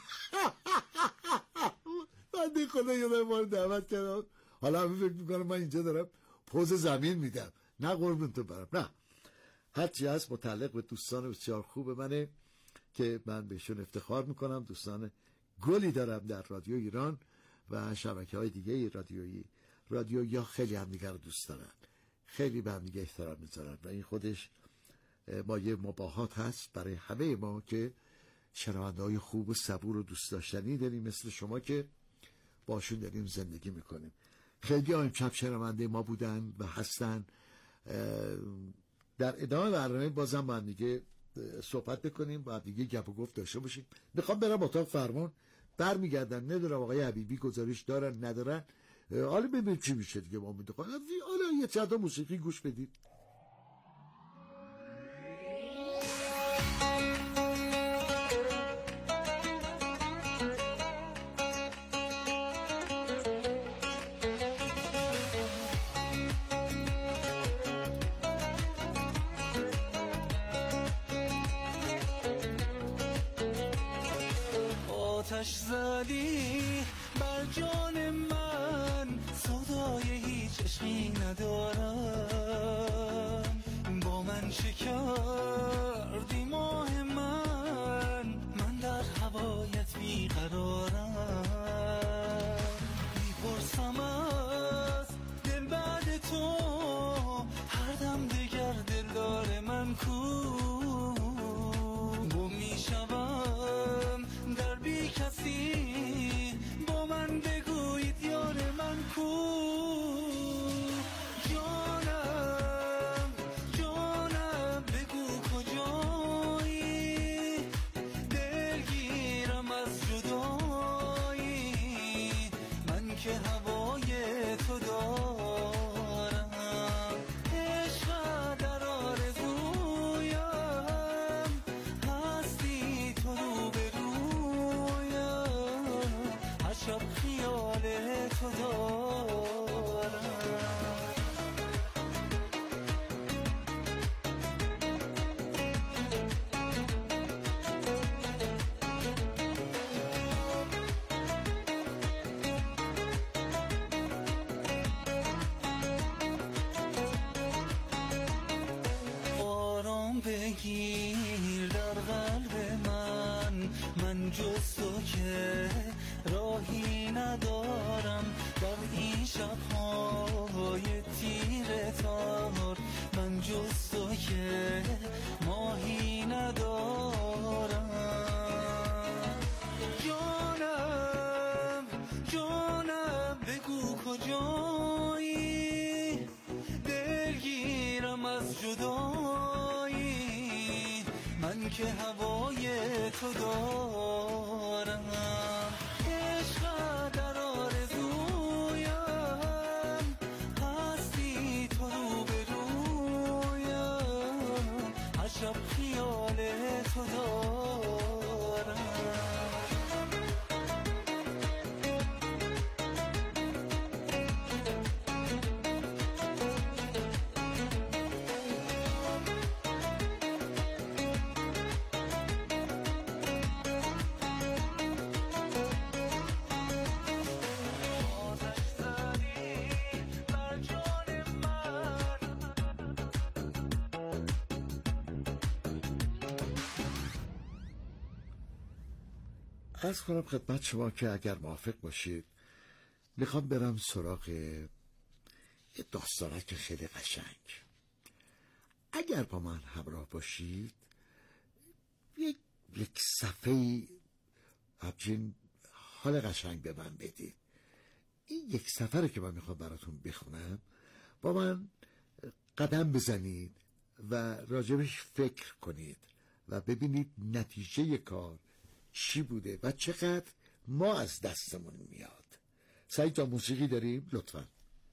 من خدا یادم ما رو دعوت کردم، حالا همه فکر میکنم من اینجا دارم پوز زمین میدم. نه قربون تو برم، نه. هرچی هست متعلق به دوستان بسیار خوب منه که من بهشون افتخار میکنم. دوستان گلی دارم در رادیو ایران و شبکه‌های دیگه رادیویی ها خیلی همدیگه رو دوست دارن، خیلی به همدیگه احترام میذارن و این خودش مایه مباهات هست برای همه ما که شنونده‌های خوب و صبور و دوست داشتنی داریم مثل شما که باشون داریم زندگی میکنیم. خیلی امشب شنونده ما بودن و هستن. در ادامه برنامه بازم با هم دیگه صحبت بکنیم، با هم دیگه گپ و گفت داشته باشیم. میخوام برم اتاق فرمان، برمیگردم. ندارم آقای حبیبی گزارش دارن ندارن، حالا ببینیم چی میشه دیگه. ما میدونم حالا یه چند تا موسیقی گوش بدید. آتش زدی بر جان من، صدای هیچ عشقی ندارم. با من شکردی ماه من در هوایت بیقرارم. میپرسم از دل بعد تو، هر دم دگر دلدار من کو. گم میشوم در بی کسی، با من بگویید یار من کو. جانم بگو کجایی، دلگیرم از جدایی. بگیر در قلب من جز تو که راهی ندارم در این شب‌های تیره تار، من جز تو که ماهی ندارم. جانم بگو کجایی، دلگیرم از جدایی، من که هوای تو دارم. عشق در آرزویم، هستی تو رو به رویم، هر شب خیال تو دارم. عرض کنم خدمت شما که اگر موافق باشید میخوام برم سراغ یه داستانک خیلی قشنگ. اگر با من همراه باشید یک صفحه همچین حال قشنگ به من بدید. این یک صفحه که من میخوام براتون بخونم، با من قدم بزنید و راجبش فکر کنید و ببینید نتیجه کار چی بوده و چقدر ما از دستمون میاد. سعید جان موسیقی داریم لطفاً.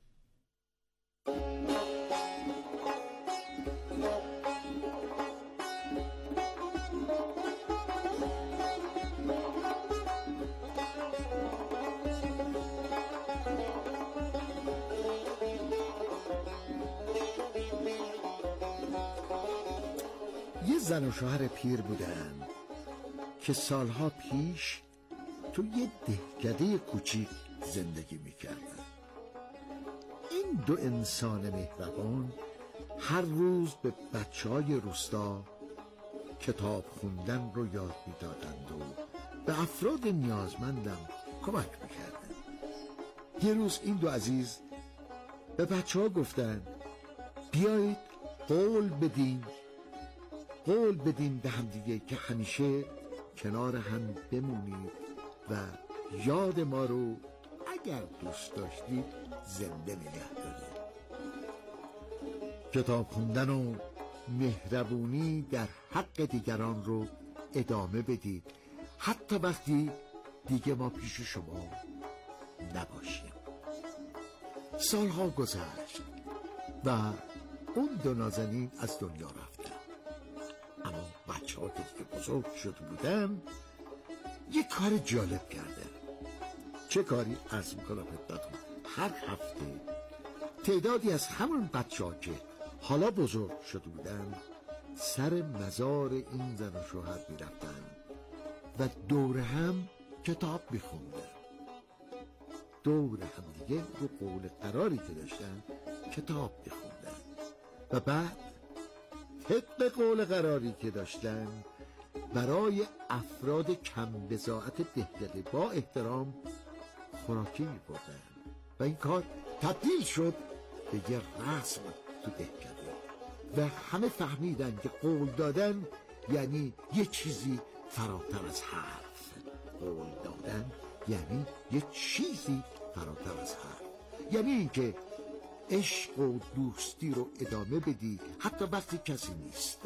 یه زن و شوهر پیر بودن که سالها پیش تو یه دهکده کوچیک زندگی میکردن. این دو انسان مهربان هر روز به بچه‌های روستا کتاب خوندن رو یاد میدادند و به افراد نیازمندم کمک میکردن. یه روز این دو عزیز به بچه‌ها گفتن بیایید قول بدین به همدیگه که همیشه کنار هم بمونید و یاد ما رو اگر دوست داشتید زنده نگه دارید. کتاب خوندن و مهربونی در حق دیگران رو ادامه بدید، حتی وقتی دیگه ما پیش شما نباشیم. سالها گذشت و اون دو نازنین از دنیا رفتن، اما بچه ها که دیگه بزرگ شده بودن یه کار جالب کرده. چه کاری؟ عرض میکنم خدمتتون. هر هفته تعدادی از همون بچه ها که حالا بزرگ شده بودن سر مزار این زن و شوهر میرفتن و دور هم کتاب میخوندن. دور هم دیگه رو قول قراری که داشتن کتاب میخوندن و بعد طبق قول قراری که داشتن برای افراد کم بضاعت دهکده با احترام خوراکی می‌بردن و این کار تبدیل شد به یه رسم تو دهکده و همه فهمیدن که قول دادن یعنی یه چیزی فراتر از حرف. قول دادن یعنی یه چیزی فراتر از حرف، یعنی اینکه عشق و دوستی رو ادامه بدی حتی وقتی کسی نیست.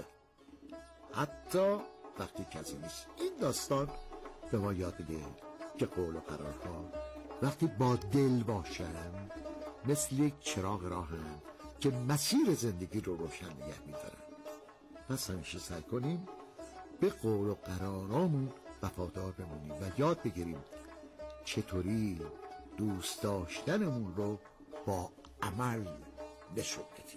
این داستان به ما یاد میده که قول و قرارها وقتی با دل باشن مثل یک چراغ راهن که مسیر زندگی رو روشن نگه میدارن. پس همیشه سعی کنیم به قول و قرارامون وفادار بمونیم و یاد بگیریم چطوری دوست داشتنمون رو با عمل نشون بدیم.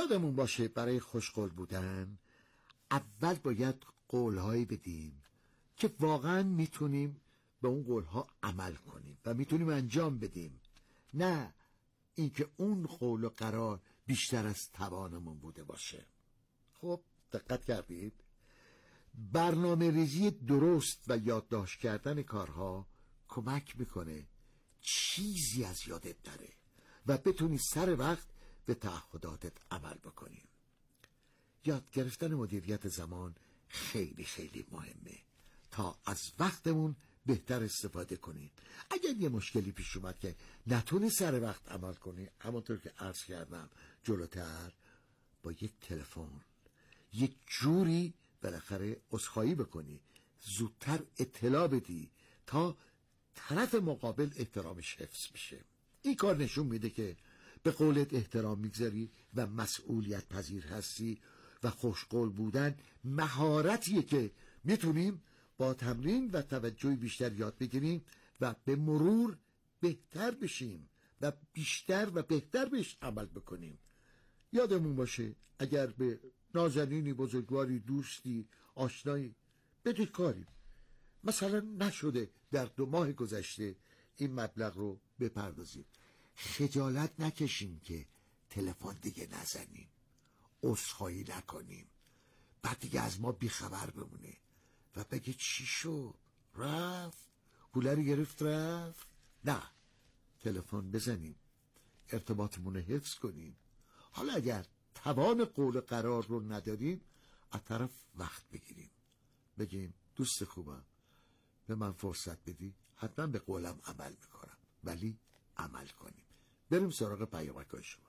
یادمون باشه برای خوشقول بودن اول باید قولهایی بدیم که واقعا میتونیم به اون قولها عمل کنیم و میتونیم انجام بدیم، نه اینکه اون قول و قرار بیشتر از توانمون بوده باشه. خب دقت کردید؟ برنامه ریزی درست و یادداشت کردن کارها کمک میکنه چیزی از یادت نره و بتونی سر وقت به تعهداتت عمل بکنی. یاد گرفتن مدیریت زمان خیلی خیلی مهمه تا از وقتمون بهتر استفاده کنیم. اگر یه مشکلی پیش اومد که نتونی سر وقت عمل کنی، همونطور که عرض کردم جلوتر، با یک تلفن یک جوری بالاخره عذرخواهی بکنی، زودتر اطلاع بدی تا طرف مقابل احترامش حفظ بشه. این کار نشون میده که به قولت احترام میگذاری و مسئولیت پذیر هستی و خوشقول بودن مهارتیه که میتونیم با تمرین و توجه بیشتر یاد بگیریم و به مرور بهتر بشیم و بیشتر و بهتر بهش عمل بکنیم. یادمون باشه اگر به نازنینی، بزرگواری، دوستی، آشنایی بدهکاریم، مثلا نشده در 2 ماه گذشته این مبلغ رو بپردازیم، خجالت نکشیم که تلفن دیگه نزنیم، عذرخواهی نکنیم، بعد دیگه از ما بیخبر بمونه و بگه چی شد؟ رفت؟ کولر گرفت رفت؟ نه، تلفن بزنیم، ارتباطمون رو حفظ کنیم. حالا اگر توان قول قرار رو نداریم، از طرف وقت بگیریم، بگیم دوست خوبم به من فرصت بدی، حتما به قولم عمل میکنم، ولی عمل کنیم. بریم سراغ پیامک‌های شما.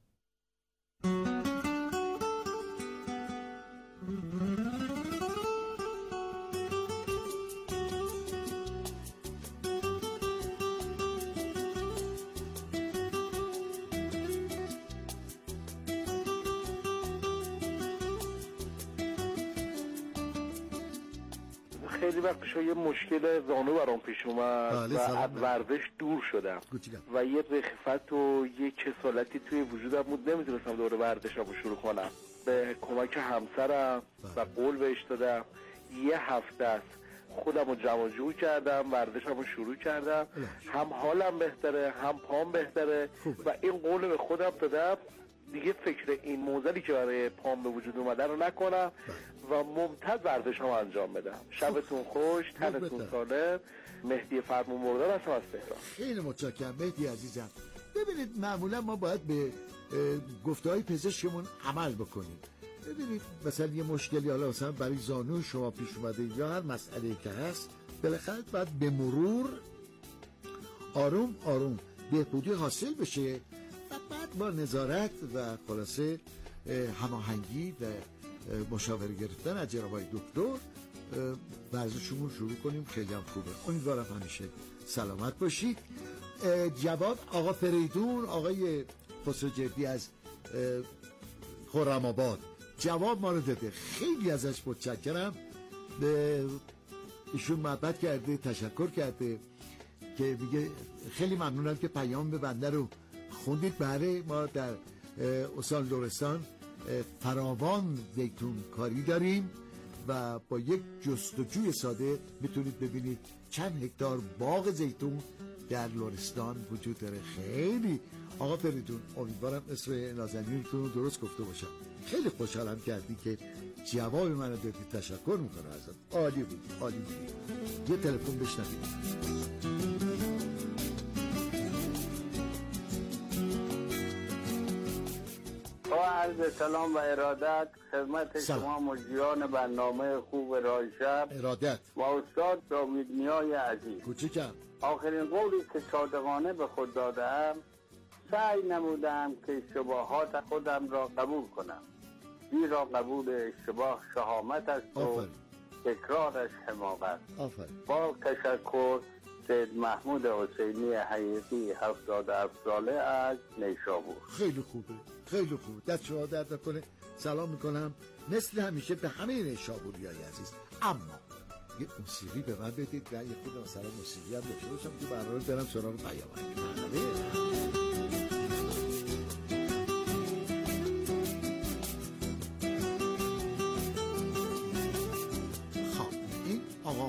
خیلی وقت یه مشکل زانو برام پیش اومد و از ورزش دور شدم و یه رخفت و یه کسالتی توی وجودم بود، نمیتونستم دوباره ورزشم رو شروع کنم. به کمک همسرم و قول بهش دادم، یه هفته است خودم رو جمع جور کردم، ورزشم رو شروع کردم، هم حالم بهتره هم پام بهتره و این قول به خودم دادم دیگه فکر این موزلی که برای پام به وجود اومده رو نکنم و ممتد ورزشم انجام بدم. شبتون خوش، تنتون سالم. مهدی فرمانبردار هستم از تهران. خیلی متشکرم مهدی عزیزم. ببینید معمولا ما باید به گفته‌های پزشکمون عمل بکنیم. ببینید مثلا یه مشکلی حالا مثلا برای زانو شما پیش اومده یا هر مسئله‌ای که هست، بالاخره باید به مرور آروم آروم بهبودی حاصل بشه و بعد با نظارت و خلاصه هماهنگی و مشاوره گرفتن از جنابای دکتر ورزشمون شروع کنیم. خیلی هم خوبه. امیدوارم همیشه سلامت باشید. جواب آقا فریدون، آقای خسرو جدی از خرم‌آباد جواب ما رو داده، خیلی ازش متشکرم. به ایشون محبت کرده، تشکر کرده که میگه خیلی ممنونم که پیام به بنده رو خوندید. بله ما در استان لرستان فراوان زیتون کاری داریم و با یک جستجوی ساده میتونید ببینید چند هکتار باغ زیتون در لرستان وجود داره. خیلی آقا فریدون امیدوارم اسم نازنینتون رو درست گفته باشم. خیلی خوشحالم کردی که جواب منو دادی، تشکر میکنم ازت. عالی بود، عالی بود. یه تلفن بشنوید. عرض سلام و ارادت خدمت شما مجریان برنامه خوب راه شب ارادت و استاد جاوید نیای عزیز. کوچیکم آخرین قولی که صادقانه به خود دادم، سعی نمودم که اشتباهات خودم را قبول کنم، زیرا قبول اشتباه شهامت است و تکرارش حماقت. با تشکر، سید محمود حسینی حقیقی 77 ساله از نیشابور. خیلی خوبه، خیلی خوبه. دست شما درد نکنه. سلام میکنم مثل همیشه به همه نیشابوریای عزیز. اما یه موسیقی به من بدید و یه خود مثلا موسیقی هم داشته باشم که برنامه برم سراغ پیامک.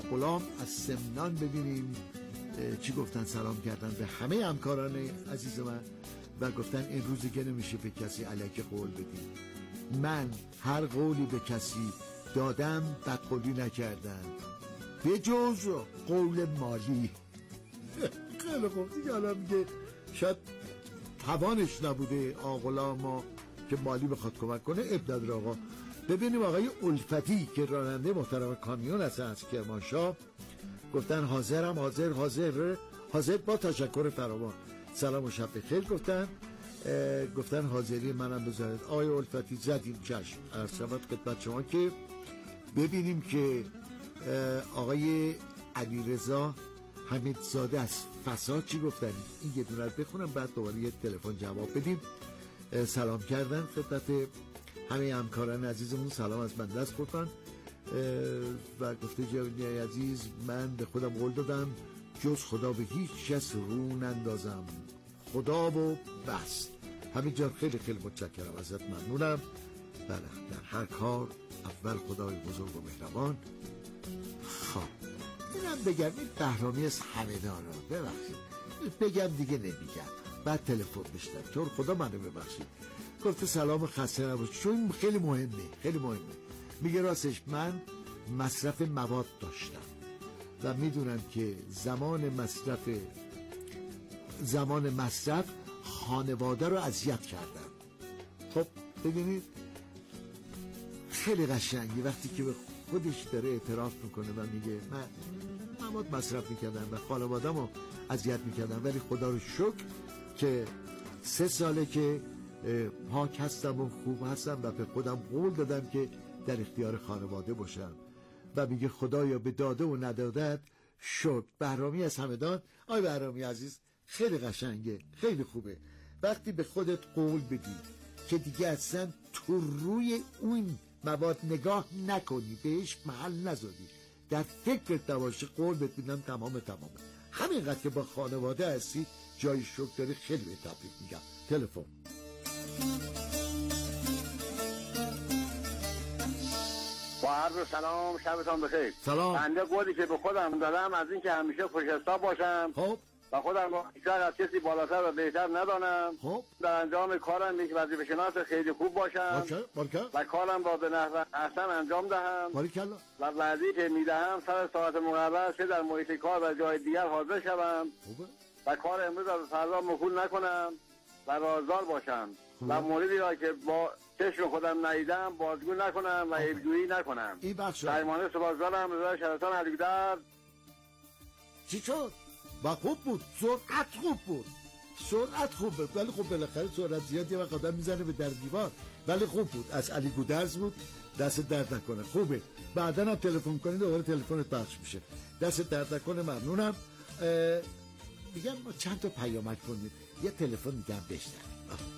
غلام از سمنان ببینیم چی گفتن. سلام کردن به همه همکاران عزیز من و گفتن این روزی که نمیشه به کسی علیه قول بدیم. من هر قولی به کسی دادم بدقولی نکردم به جز قول مالی. خیلی خوب دیگه. حالا میگه شاید توانش نبوده آقا که مالی بخواد کمک کنه. ابداد آقا ببینیم آقای الفتی که راننده محترم کامیون هستن از کرمانشاه گفتن حاضرم. حاضر با تشکر فراوان. سلام و شب بخیر گفتن حاضری منم بذارید. آقای الفتی زدیم چشم. عرض شود خدمت شما که ببینیم که آقای علیرضا حمیدزاده از فساد چی گفتن. این یه دونه بخونم بعد دوباره یه تلفن جواب بدیم. سلام کردن خدمت همه همکاران عزیزمون. سلام از من دست گفتن و گفته جوانی عزیز من به خودم قول دادم جز خدا به هیچ کس رو نندازم. خدا و بس. همین جان خیلی متشکرم ازت. ممنونم. بله در هر کار اول خدای بزرگ و مهربان. خب اینم بگم این بهرامی از همدان را ببخشید بگم دیگه نمیگم بعد تلفن بشتم چون خدا منو ببخشید. گفته سلام خسته نباشید چون خیلی مهمه. میگه راستش من مصرف مواد داشتم و میدونم که زمان مصرف خانواده رو اذیت کردم. خب ببینید خیلی قشنگی وقتی که به خودش داره اعتراف میکنه و میگه من مواد مصرف میکردم و خانواده‌مو اذیت میکردم ولی خدا رو شکر که 3 ساله که پاک هستم و خوب هستم و به خودم قول دادم که در اختیار خانواده باشم و میگه خدایا به داده و ندادت شکر. بهرامی از همدان. آی بهرامی عزیز خیلی قشنگه خیلی خوبه وقتی به خودت قول بدی که دیگه اصلا تو روی اون مواد نگاه نکنی بهش محل نذاری در فکرت نباشه قول بدیدم تمام همینقدر که با خانواده هستی جای شکر داری. خیلی به تبریک میگم. تلفن با عرض سلام شبتان بخیر. سلام. بنده قولی که به خودم دادم از این که همیشه خوش حساب باشم. خب و خودم بیشتر از کسی بالاتر و بهتر ندانم. خب در انجام کارم یک وظیفه شناس خیلی خوب باشم. و کارم را به نحو احسن انجام دهم. و وعده که میدهم سر ساعت مقرر چه در محیط کار و جای دیگر حاضر شوم. و کار امروز را به فردا موکول نکنم و رازدار باشم. و موردی را که با چشم خودم ندیدم بازگو نکنم و عیبجویی نکنم. درمانه سپاسگزارم. رضا شرطان علیگودرد. چی شد؟ و خوب بود. سرعت خوب بود ولی خب بالاخره سرعت زیادی وقت آدم میزنه به در دیوار ولی خوب بود. از علی گودرز بود. دست درد نکنه. خوبه. بعدا هم تلفن کنید دوباره تلفنت پخش میشه. دست درد نکنه. ممنونم. میگم چند تا پیامک کنید یه تلفن میگم بشنوید.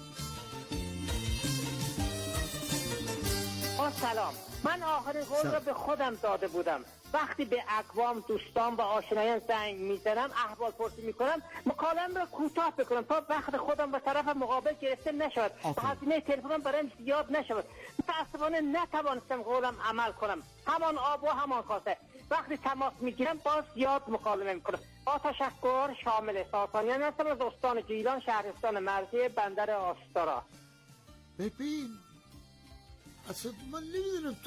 سلام. من آخرین قول را به خودم داده بودم. وقتی به اقوام دوستان و آشنایان زنگ میزنم احوال پرسی میکنم مکالمه را کوتاه بکنم تا وقت خودم و طرف مقابل گرفته نشود و هزینه تلفنم برایم زیاد نشود. متاسفانه نتوانستم قولم عمل کنم. همان آب و همان کاسه. وقتی تماس میگیرم باز زیاد مکالمه میکنم. با تشکر شامل ساسانیان هستم از استان گیلان شهرستان مرزی بندر آستارا. ببین اصلا من نمیدونم